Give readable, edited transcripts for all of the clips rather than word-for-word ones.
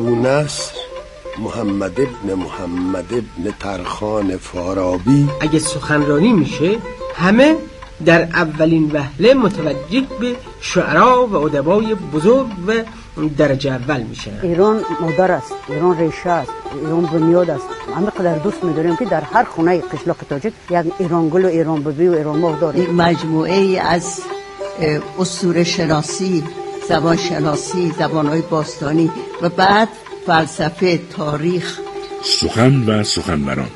ابونصر محمد ابن محمد ابن ترخان فارابی اگه سخنرانی میشه همه در اولین وهله متوجه به شعرا و ادبای بزرگ و درجه اول میشن. ایران مادر است، ایران ریشه است، ایران بنیاد است. همه قدر دوست می‌داریم که در هر خونه قشلاق تاجیک یک ایران گل و ایران ببی و ایران ماه داریم. یک مجموعه ای از اسطوره شناسی، زبان شناسی، زبان‌های باستانی و بعد فلسفه، تاریخ، سخن و سخنوران.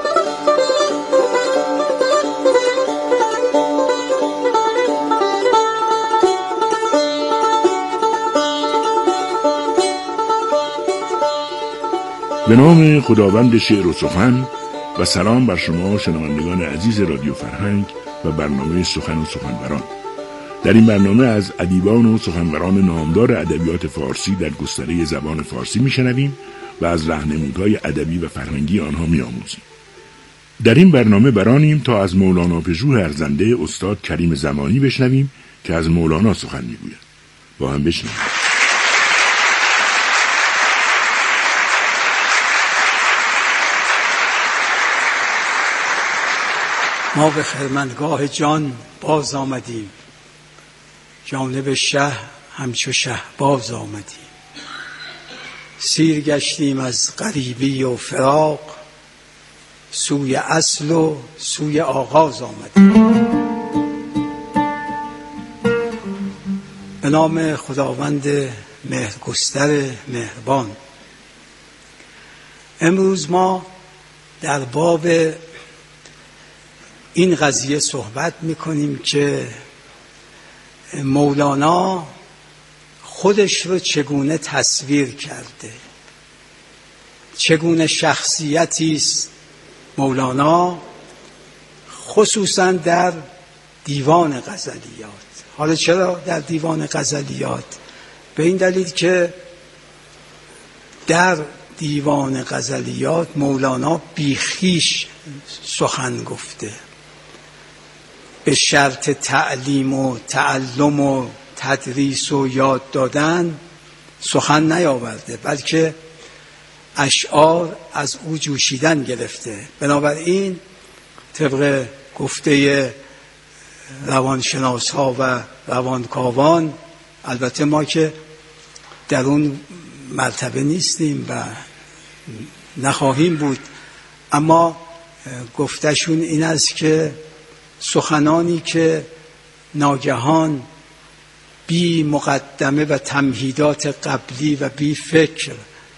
به نام خداوند شعر و سخن و سلام بر شما شنوندگان عزیز رادیو فرهنگ و برنامه سخن و سخنوران. در این برنامه از ادیبان و سخنوران نامدار ادبیات فارسی در گستره زبان فارسی میشنویم و از راهنمودهای ادبی و فرهنگی آنها میآموزیم. در این برنامه برانیم تا از مولانا پژوه ارزنده استاد کریم زمانی بشنویم که از مولانا سخن میگوید. با هم بشنویم. ما به خرمنگاه جان باز آمدیم، جانب شه همچو شه باز آمدیم. سیر گشتیم از غریبی و فراق، سوی اصل و سوی آغاز آمدیم. به نام خداوند مهرگستر مهربان. امروز ما در باب این قضیه صحبت میکنیم که مولانا خودش رو چگونه تصویر کرده، چگونه شخصیتی است مولانا، خصوصا در دیوان غزلیات. حالا چرا در دیوان غزلیات؟ به این دلیل که در دیوان غزلیات مولانا بیخیش سخن گفته، به شرط تعلیم و تعلم و تدریس و یاد دادن سخن نیاورده، بلکه اشعار از او جوشیدن گرفته. بنابراین طبق گفته روانشناس ها و روانکاوان، البته ما که در اون مرتبه نیستیم و نخواهیم بود، اما گفتشون این است که سخنانی که ناگهان بی مقدمه و تمهیدات قبلی و بی فکر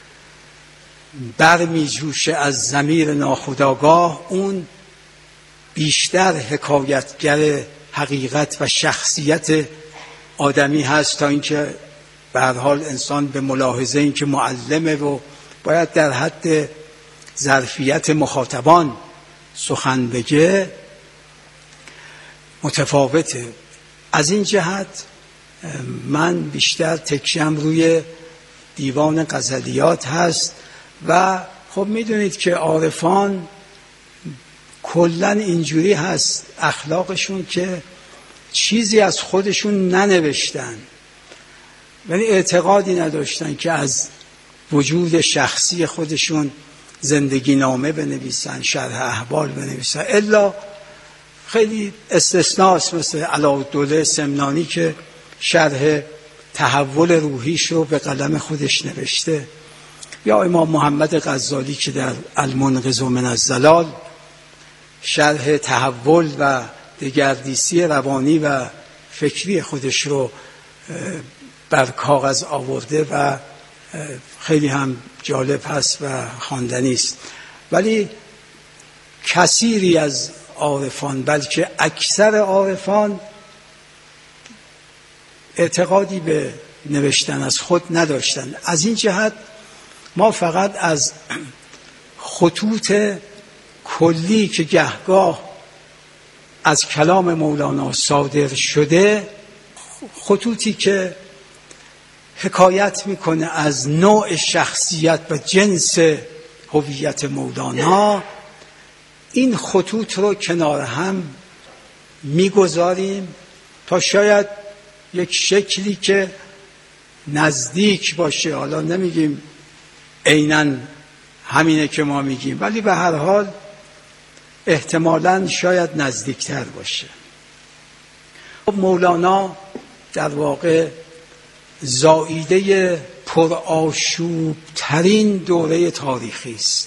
برمی جوشه از ضمیر ناخودآگاه، اون بیشتر حکایتگر حقیقت و شخصیت آدمی هست تا اینکه به هر حال انسان به ملاحظه این که معلمه و باید در حد ظرفیت مخاطبان سخن بگه متفاوته. از این جهت من بیشتر تکیم روی دیوان غزلیات هست و خب میدونید که عارفان کلن اینجوری هست اخلاقشون که چیزی از خودشون ننوشتن، یعنی اعتقادی نداشتن که از وجود شخصی خودشون زندگی نامه بنویسن، شرح احوال بنویسن، الا خیلی استثناست مثل علاءالدوله سمنانی که شرح تحول روحیش رو به قلم خودش نوشته، یا امام محمد غزالی که در المنقذ من الضلال شرح تحول و دگردیسی روانی و فکری خودش رو بر کاغذ آورده و خیلی هم جالب هست و خواندنی است. ولی کثیری از عارفان، بلکه اکثر عارفان، اعتقادی به نوشتن از خود نداشتن. از این جهت ما فقط از خطوط کلی که گهگاه از کلام مولانا صادر شده، خطوطی که حکایت میکنه از نوع شخصیت و جنس هویت مولانا، این خطوط رو کنار هم میگذاریم تا شاید یک شکلی که نزدیک باشه، حالا نمیگیم عیناً همینه که ما میگیم، ولی به هر حال احتمالاً شاید نزدیکتر باشه. مولانا در واقع زاییده پرآشوب ترین دوره تاریخی است.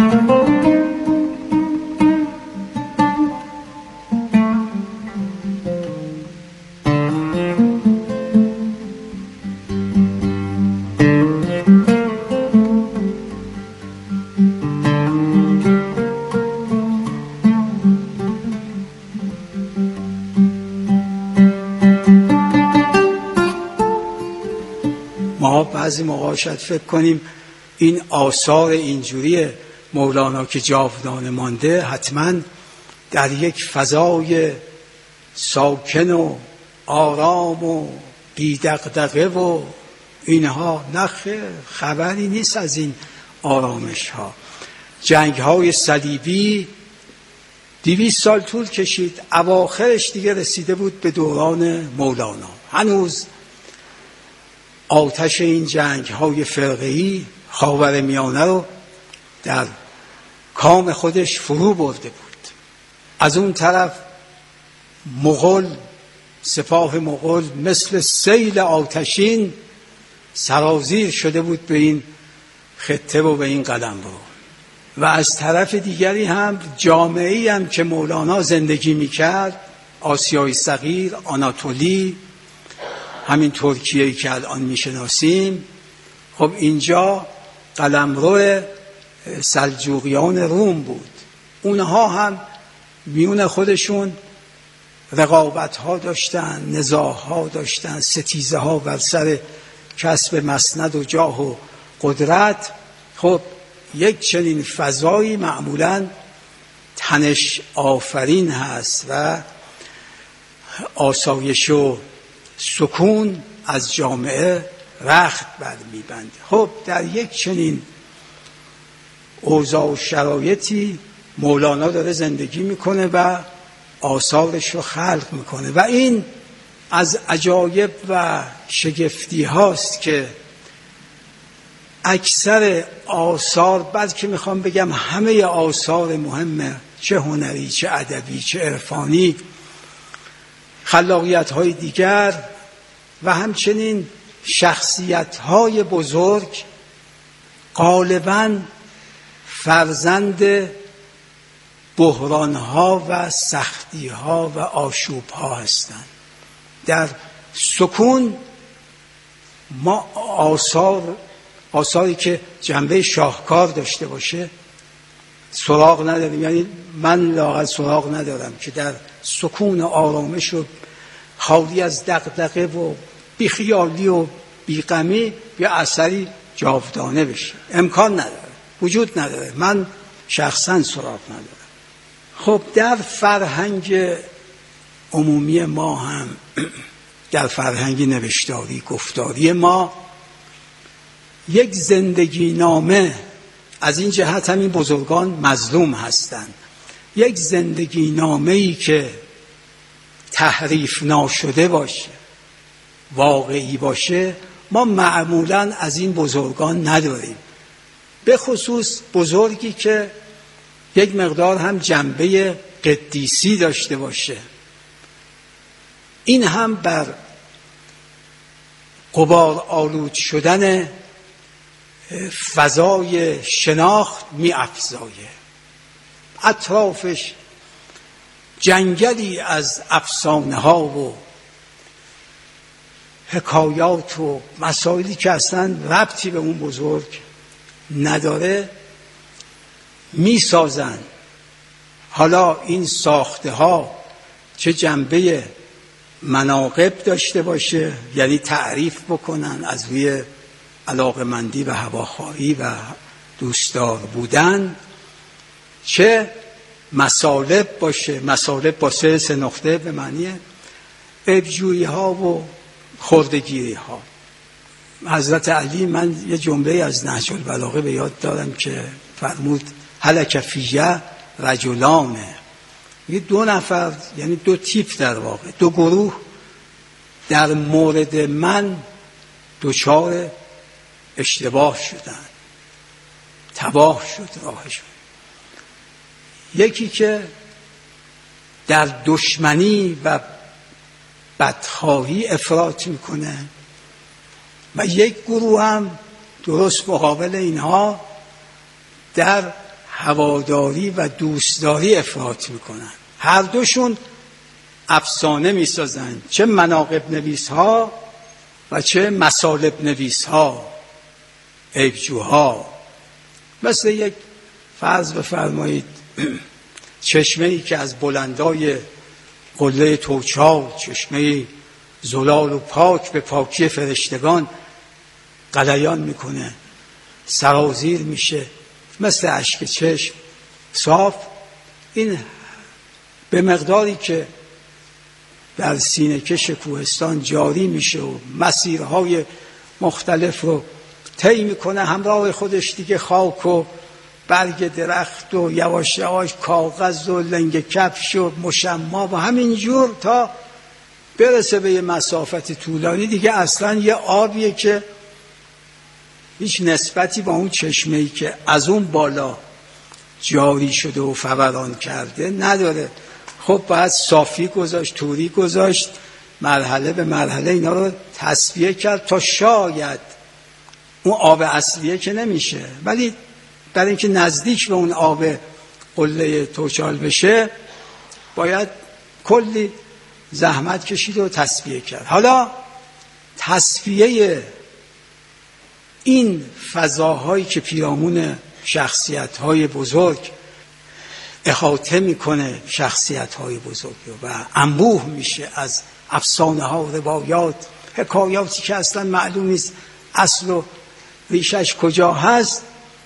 ما بعضی موقع شاید فکر کنیم این آثار اینجوری مولانا که جاودانه مانده حتما در یک فضای ساکن و آرام و بی‌دغدغه و اینها، نخیر، خبری نیست از این آرامش ها. جنگ های صلیبی 200 سال طول کشید، اواخرش دیگه رسیده بود به دوران مولانا. هنوز آتش این جنگ های فرقه‌ای خاورمیانه رو در کام خودش فرو برده بود. از اون طرف مغول، سپاه مغول مثل سیل آتشین سرازیر شده بود به این خطه و به این قلمرو. و از طرف دیگری هم جامعه‌ای هم که مولانا زندگی میکرد، آسیای صغیر، آناتولی، همین ترکیه‌ای که الان میشناسیم، خب اینجا قلمرو سلجوقیان روم بود. اونها هم میون خودشون رقابت‌ها داشتن، نزاع‌ها داشتن، ستیزه‌ها بر سر کسب مسند و جاه و قدرت. خب یک چنین فضایی معمولاً تنش آفرین هست و آسایش و سکون از جامعه رخت برمی‌بنده. خب در یک چنین اوضاع و شرایطی مولانا داره زندگی میکنه و آثارش رو خلق میکنه و این از عجایب و شگفتی هاست که اکثر آثار، بلکه میخوام بگم همه آثار مهمه، چه هنری، چه ادبی، چه عرفانی، خلاقیت های دیگر و همچنین شخصیت های بزرگ، غالباً فرزند بحران ها و سختی ها و آشوب ها هستند. در سکون ما آثاری که جنبه شاهکار داشته باشه سراغ نداریم. یعنی من لااقل سراغ ندارم که در سکون آرامش و خالی از دغدغه و بیخیالی و بیغمی یا اثری جاودانه بشه. امکان نداره، وجود نداره. من شخصا سراغ ندارم. خب در فرهنگ عمومی ما هم، در فرهنگ نوشتاری گفتاری ما، یک زندگی نامه، از این جهت همین بزرگان مظلوم هستند، یک زندگی نامه‌ای که تحریف ناشده باشه، واقعی باشه، ما معمولاً از این بزرگان نداریم. به خصوص بزرگی که یک مقدار هم جنبه قدیسی داشته باشه. این هم بر غبار آلود شدن فضای شناخت می افزایه. اطرافش جنگلی از افسانه ها و حکایات و مسائلی که اصلا ربطی به اون بزرگ نداره می سازن. حالا این ساخته ها چه جنبه مناقب داشته باشه، یعنی تعریف بکنن از روی علاقمندی و هواخواهی و دوستدار بودن، چه مصالب باشه، مصالب با سه نقطه به معنی عیبجویی ها و خردگیری ها. حضرت علی، من یه جمله از نهج البلاغه به یاد دارم که فرمود هلک فیه رجلانه، یه دو نفر، یعنی دو تیپ در واقع، دو گروه در مورد من دچار اشتباه شدن. تباه شد راهشون. یکی که در دشمنی و بدخواهی افراط میکنه و یک گروه هم درست مقابل اینها در هواداری و دوستداری افراط میکنن. هر دوشون افسانه میسازن، چه مناقب نویس ها و چه مصالب نویس ها، عیبجوها. مثل یک فرض بفرمایید چشمه ای که از بلندای قله توچال، چشمه زلال و پاک به پاکی فرشتگان غلیان میکنه، سرازیر میشه، مثل اشک چشم صاف. این به مقداری که در سینه کش کوهستان جاری میشه و مسیرهای مختلف رو طی میکنه، همراه خودش دیگه خاک و برگ درخت و یواش یواش کاغذ و لنگ کفش و مشما و همینجور تا برسه به یه مسافت طولانی. دیگه اصلا یه آبیه که هیچ نسبتی با اون چشمه‌ای که از اون بالا جاری شده و فوران کرده نداره. خب باید صافی گذاشت، توری گذاشت، مرحله به مرحله اینا رو تصفیه کرد تا شاید اون آب اصلیه که نمیشه، ولی برای اینکه نزدیک به اون آب قله توچال بشه باید کلی زحمت کشید و تصفیه کرد. حالا تصفیه این فضاهایی که پیرامون شخصیت‌های بزرگ احاطه میکنه، شخصیت‌های بزرگ و انبوه میشه از افسانه‌ها و روایات، حکایاتی که اصلا معلوم نیست اصل و ریشش کجا هست.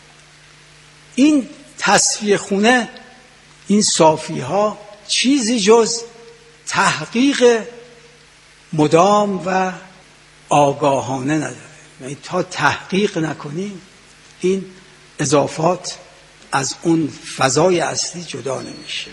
این تصفیه خونه، این صافی‌ها چیزی جز تحقیق مدام و آگاهانه نداره. یعنی تا تحقیق نکنیم این اضافات از اون فضای اصلی جدا نمیشه.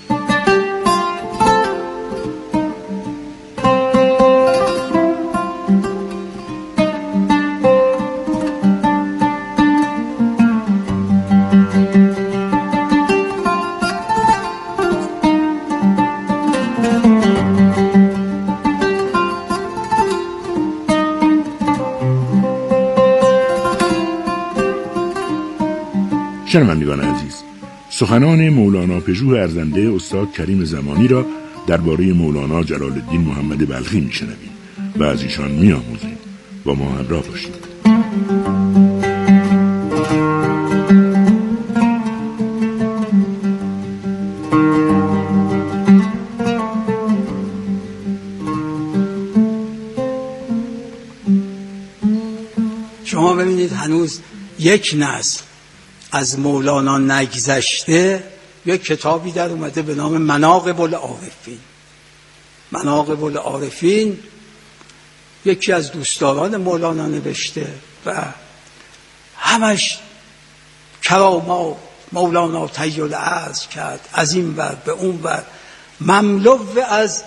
شنوندگان عزیز، سخنان مولانا پژوه ارزنده استاد کریم زمانی را درباره مولانا جلال الدین محمد بلخی میشنویم و از ایشان میآموزیم. با ما همراه باشید. شما ببینید هنوز یک نسل از مولانا نگذشته یک کتابی در اومده به نام مناقب العارفین. مناقب العارفین یکی از دوستداران مولانا نوشته و همش کرامات مولانا طی العرض کرد، از این ور به اون ور، مملو از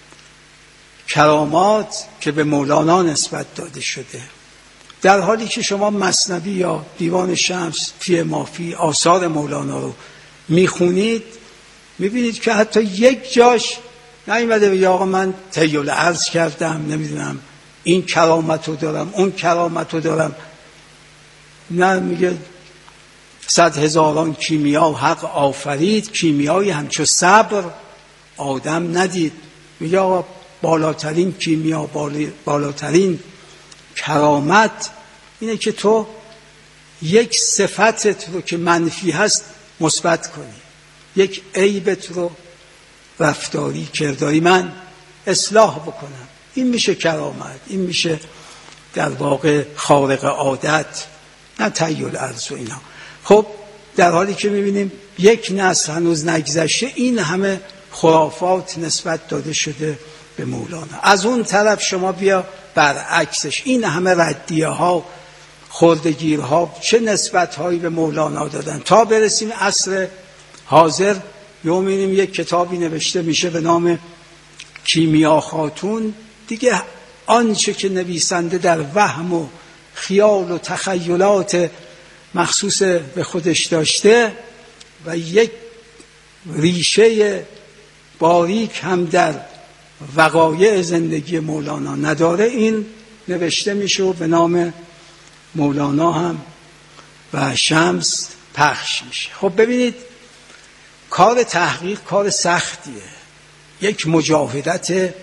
کرامات که به مولانا نسبت داده شده. در حالی که شما مثنوی یا دیوان شمس، فی مافی، آثار مولانا رو میخونید میبینید که حتی یک جاش نیومده بگه آقا من طی العرض کردم، نمیدونم این کرامت رو دارم، اون کرامت رو دارم. نه، میگه 100,000 کیمیا حق آفرید، کیمیایی همچو صبر آدم ندید. میگه آقا بالاترین کیمیا، بالاترین کرامت اینه که تو یک صفتت رو که منفی هست مثبت کنی، یک عیبت رو رفتاری کرداری من اصلاح بکنم. این میشه کرامت، این میشه در واقع خارق عادت، نه طی العرض و اینا. خب در حالی که میبینیم یک نسل هنوز نگذشته این همه خرافات نسبت داده شده به مولانا. از اون طرف شما بیا برعکسش، این همه ردیه ها، خردگیرها، چه نسبت هایی به مولانا دادن تا برسیم عصر حاضر. میبینیم یک کتابی نوشته میشه به نام کیمیا خاتون. دیگه آنچه که نویسنده در وهم و خیال و تخیلات مخصوص به خودش داشته و یک ریشه باریک هم در وقایع زندگی مولانا نداره، این نوشته میشه و به نام مولانا هم و شمس پخش میشه. خب ببینید کار تحقیق کار سختیه، یک مجاهدت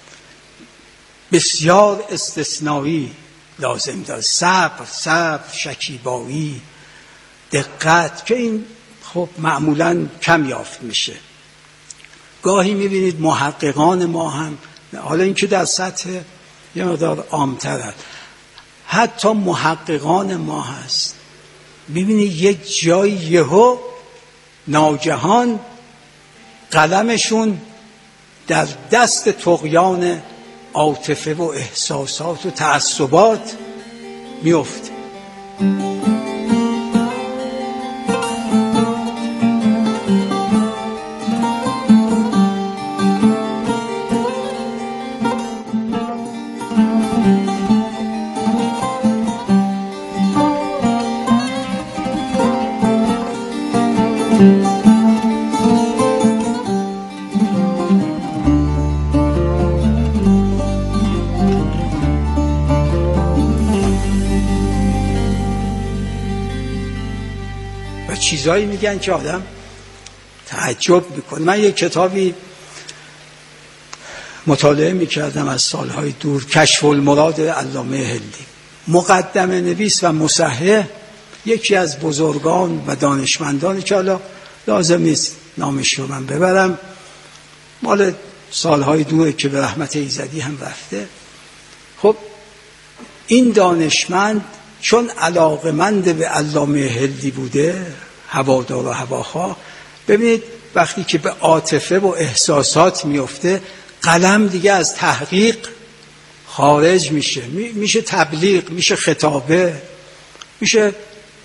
بسیار استثنایی لازم داره، صبر، شکیبایی، دقت، که این خب معمولاً کم یافت میشه. گاهی میبینید محققان ما هم، حالا این که در سطح یه مقدار عام‌تر هست، حتی محققان ما هست، میبینید یک جای یهو ناگهان قلمشون در دست طغیان عاطفه و احساسات و تعصبات میفته. چیزایی میگن که آدم تعجب میکنه. من یک کتابی مطالعه میکردم از سالهای دور، کشف المراد علامه هندی، مقدمه نویس و مصحح یکی از بزرگان و دانشمندانی که حالا لازم نیست نامش رو من ببرم، مال سالهای دوره که به رحمت ایزدی هم رفته. خب این دانشمند چون علاقمند به علامه هندی بوده، هوادار و هواخواه، ببینید وقتی که به عاطفه و احساسات میفته قلم دیگه از تحقیق خارج میشه، میشه تبلیغ، میشه خطابه، میشه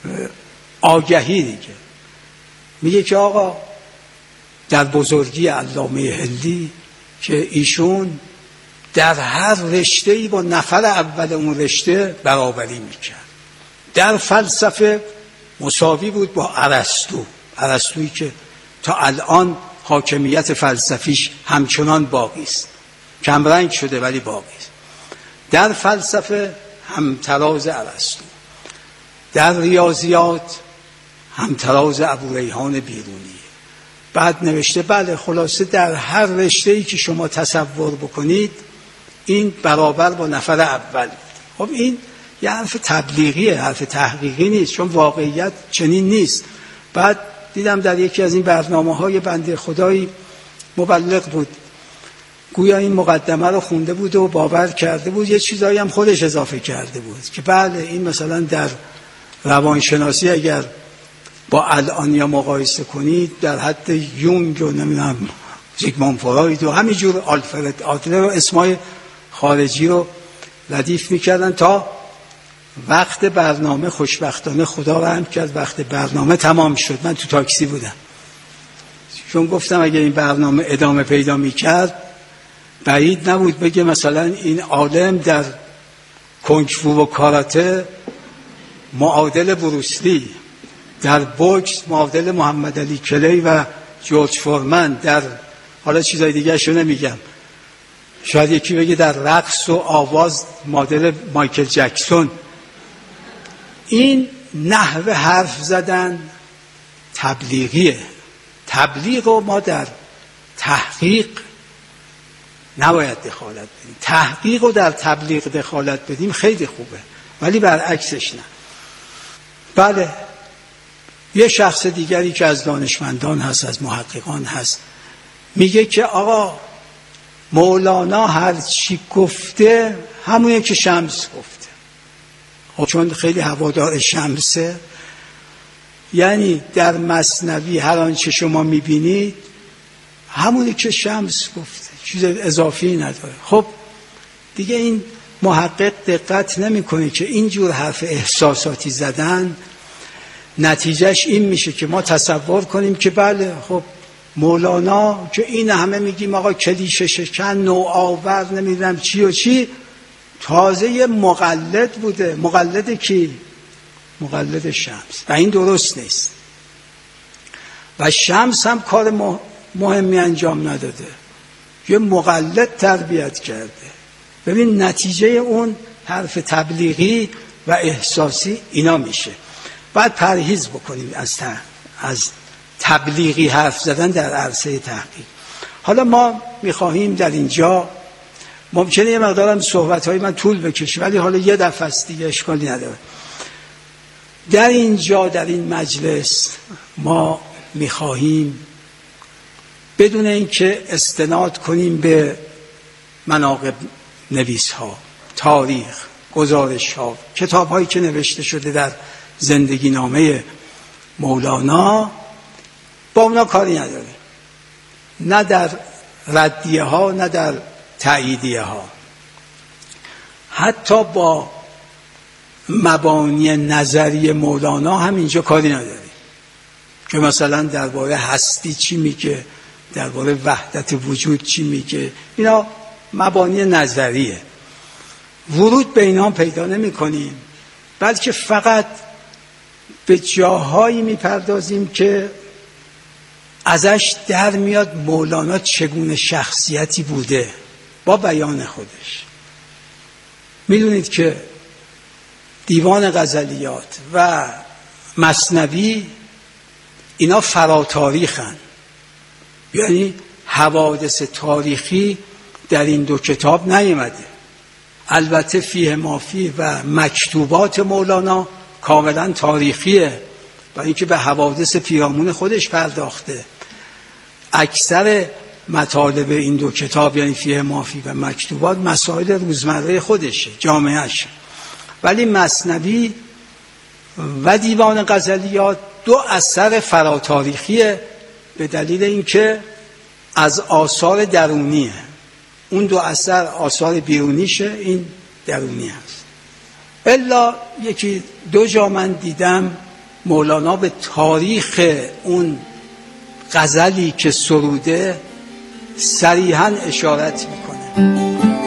آگهی دیگه. میگه که آقا در بزرگی علامه هندی که ایشون در هر رشته‌ای با نفر اول اون رشته برابری میکرد. در فلسفه مساوی بود با ارسطویی که تا الان حاکمیت فلسفیش همچنان باقی است، کمرنگ شده ولی باقی است. در فلسفه همتراز ارسطو، در ریاضیات همتراز ابوریحان بیرونی. بعد نوشته بله خلاصه در هر رشته‌ای که شما تصور بکنید این برابر با نفر اول. خب این یه حرف تبلیغیه، حرف تحقیقی نیست، چون واقعیت چنین نیست. بعد دیدم در یکی از این برنامه‌های بنده خدایی مبلغ بود، گویا این مقدمه رو خونده بود و باور کرده بود، یه چیزایی هم خودش اضافه کرده بود که بله این مثلا در روانشناسی اگر با الانیا مقایسه کنید در حد یونگ و نمیدونم زیگموند فروید و همینجور آلفرد آدلر و اسمای خارجی رو ردیف میکردن تا وقت برنامه خوشبختانه خدا رحم کرد، وقت برنامه تمام شد. من تو تاکسی بودم، چون گفتم اگه این برنامه ادامه پیدا میکرد بعید نبود بگه مثلا این عالم در کنگفو و کاراته معادل بروسلی، در بوکس معادل محمد علی کلی و جورج فورمن، در حالا چیزای دیگه شو نمیگم، شاید یکی بگه در رقص و آواز معادل مایکل جکسون. این نحوه حرف زدن تبلیغیه. تبلیغ و ما در تحقیق نباید دخالت بدیم. تحقیق و در تبلیغ دخالت بدیم خیلی خوبه، ولی برعکسش نه. بله یه شخص دیگری که از دانشمندان هست، از محققان هست، میگه که آقا مولانا هر چی گفته همونه که شمس گفته. چون خیلی هوادار شمسه، یعنی در مثنوی هر آنچه شما میبینید همونه که شمس گفته، چیز اضافی نداره. خب دیگه این محقق دقت نمیکنه که اینجور حرف احساساتی زدن نتیجهش این میشه که ما تصور کنیم که بله خب مولانا که این همه میگیم آقا کلیشه شکن، نوآور، نمیدونم چی و چی، تازه مقلد بوده. مقلد کی؟ مقلد شمس و این درست نیست. و شمس هم کار مهمی انجام نداده، یه مقلد تربیت کرده. ببین نتیجه اون حرف تبلیغی و احساسی اینا میشه. باید پرهیز بکنیم از تبلیغی حرف زدن در عرصه تحقیق. حالا ما میخواهیم در اینجا، ممکنه یه مقدارم صحبت‌های من طول بکشه ولی حالا یه دفعه است دیگه، اشکالی نداره. در اینجا در این مجلس ما میخواهیم بدون اینکه استناد کنیم به مناقب نویس ها، تاریخ، گزارش ها، کتاب هایی که نوشته شده در زندگی نامه مولانا، با اونا کاری نداره، نه در ردیه ها نه در تأییدیه ها، حتی با مبانی نظری مولانا هم اینجا کاری نداره که مثلا درباره هستی چی میگه، درباره وحدت وجود چی میگه. اینا مبانی نظریه، ورود به اینا پیدا نمی کنیم، بلکه فقط به جاهایی میپردازیم که ازش در میاد مولانا چگونه شخصیتی بوده با بیان خودش. میدونید که دیوان غزلیات و مثنوی اینا فراتاریخن، یعنی حوادث تاریخی در این دو کتاب نیامده. البته فیه مافی و مکتوبات مولانا کاملا تاریخیه، برای اینکه به حوادث پیرامون خودش پرداخته. اکثر مطالب این دو کتاب یعنی فیه مافی و مکتوبات مسائل روزمره خودشه، جامعهش. ولی مثنوی و دیوان غزلیات دو اثر فراتاریخیه به دلیل اینکه از آثار درونیه. اون دو اثر آثار بیرونیشه، این درونی هست. الا یکی دو جا من دیدم مولانا به تاریخ اون غزلی که سروده صریحاً اشارت میکنه.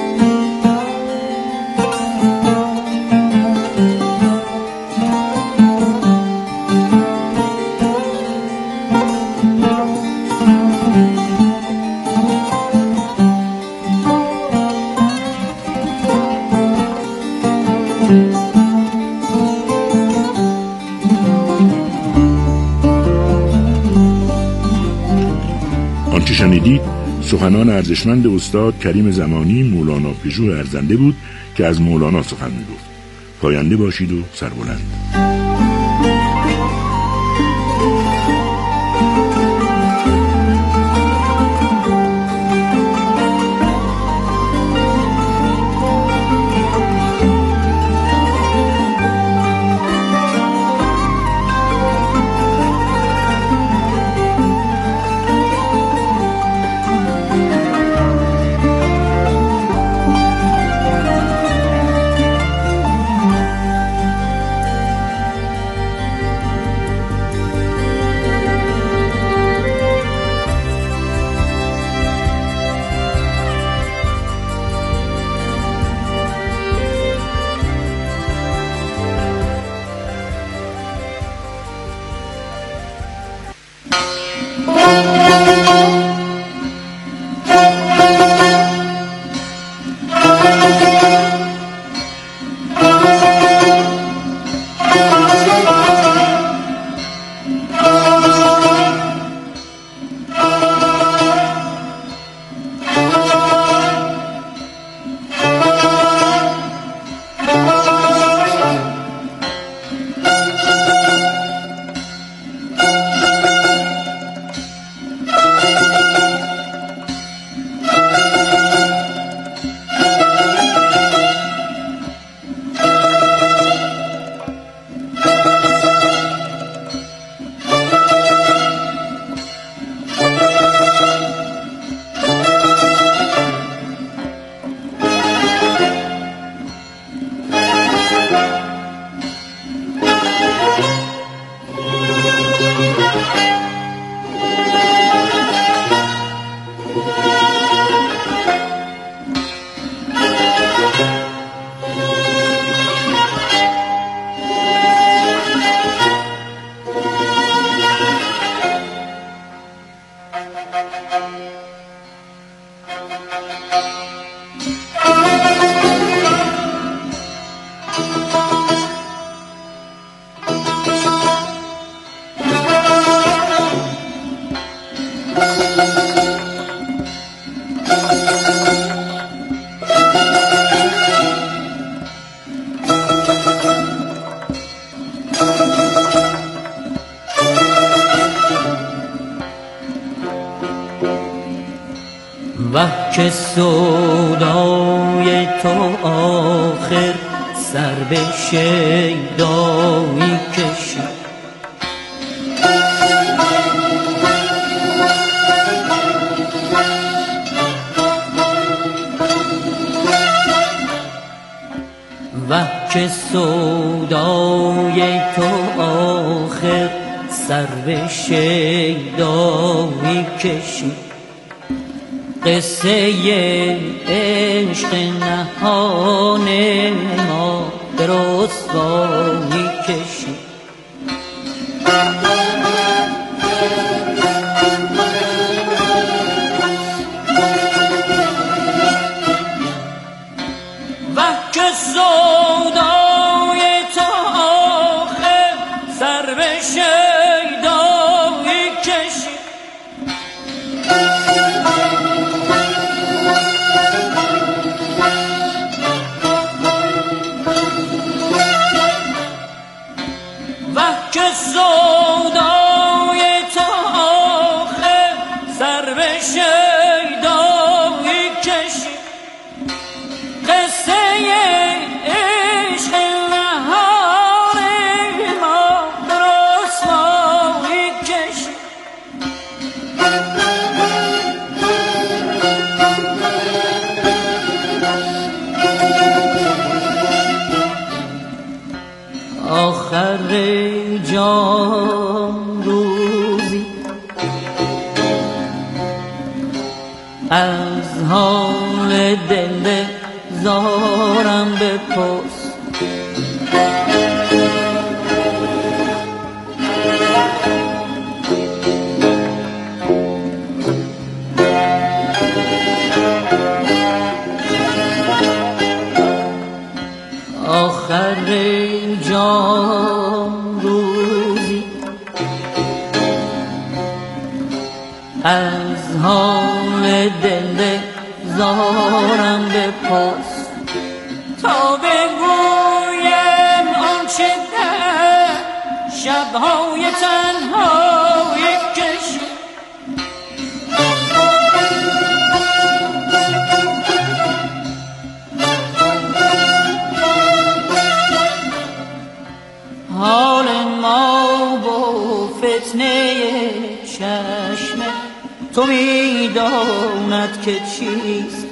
آنچه شنیدید سخنان ارزشمند استاد کریم زمانی مولانا پژوه ارزنده بود که از مولانا سخن می‌گفت. پاینده باشید و سربلند. وه که سودای تو آخر سر به شیدایی کشید. وه که سودای تو آخر سر به شیدایی کشید. قصه عشق نهان ما به رسوایی کشید. وه که سودای تو آخر سر به شیدایی کشید. وه که سودای تو آخر سر به شیدایی کشید. قصه عشق نهار ما به رسوایی کشید. آخر جان روزی از حال دل زارم بپرس. آخر جان روزی از حال دل زارم بپرس تا بگویم آنچه در شبهای تنهایی کشید. حال ما با فتنه چشم تو میداند که چیست.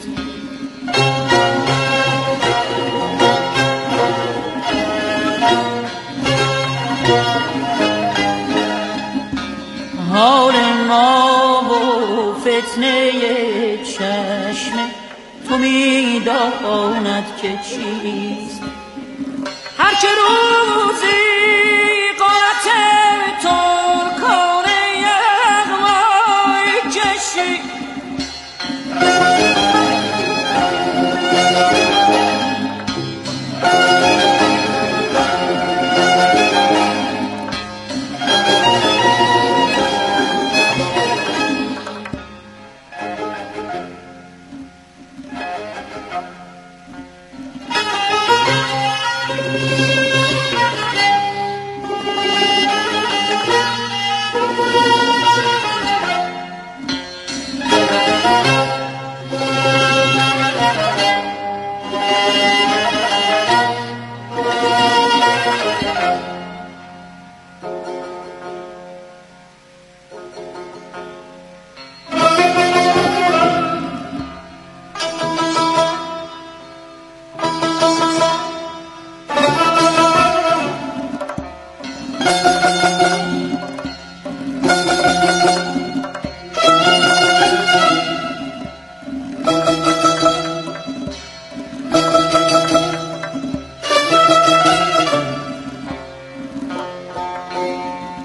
حال ما با فتنه چشم تو میداند که چیست. هر که روزی